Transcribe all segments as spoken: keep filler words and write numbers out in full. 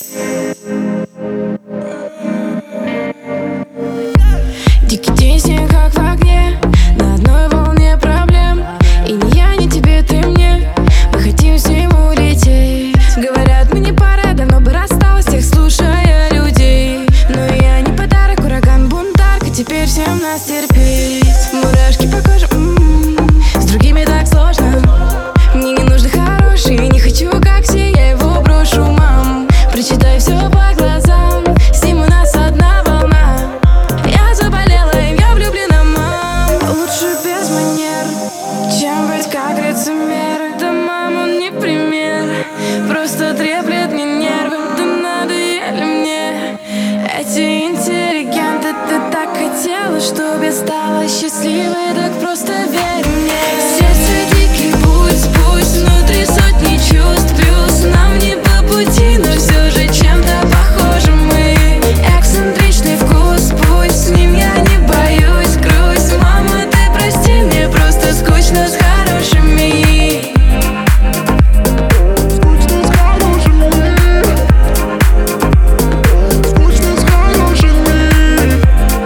Дикий день, снег как в огне, на одной волне проблем. И ни я, ни тебе, ты мне, мы хотим с ним улететь. Говорят, мы не пара, давно бы рассталась, всех слушая людей. Но я не подарок, ураган, бунтарка, теперь всем нас терпеть. Мурашки по коже, м-м-м, с другими так сложно. Мне не нужны хорошие, не хочу, как все, я его брошу, мам. Прочитай все по глазам, с ним у нас одна волна. Я заболела им, я влюблена, мам. Лучше без манер, чем быть как лицемер. Да, мам, он не пример, просто треплет мне нервы. Да надоели мне эти интеллигенты. Ты так хотела, чтобы стала счастливой, так просто верь мне. Сердце дикий путь, путь внутри сотни чувств. Плюс нам не по пути, но все же чем-то похожи мы. Эксцентричный вкус, путь с ним я не боюсь. Грусть, мама, ты прости, мне просто скучно с хорошими. Скучно с хорошими. Скучно с хорошими.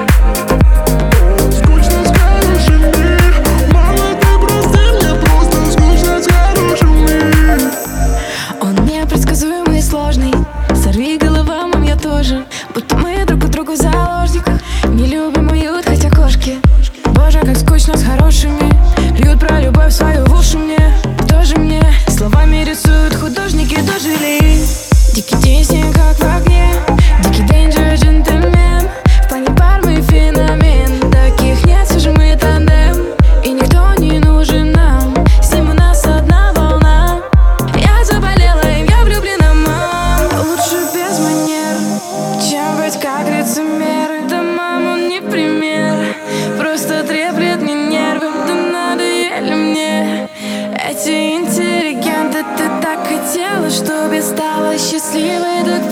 Скучно с хорошими. Мама, ты прости, мне просто скучно с хорошими. Он непредсказуемый и сложный, сорви голова, мам, я тоже. Будто мы друг у друга в заложниках, не любим уют, хотя кошки. Боже, как скучно с хорошими, льют про любовь свою в уши мне. Тоже мне словами рисуют художники, дожили. Дикий день, снег как в огне, дикий danger джентльмен. В плане пар мы феномен, таких нет, все же мы тандем. И никто не нужен нам, с ним у нас одна волна. Я заболела им, я влюблена, мам. Лучше без манер, чем быть как лицемер. Да, мам, он не пример, просто треплет мне нервы. Да надоели мне эти интеллигенты. Ты так хотела, чтобы стала счастливой, так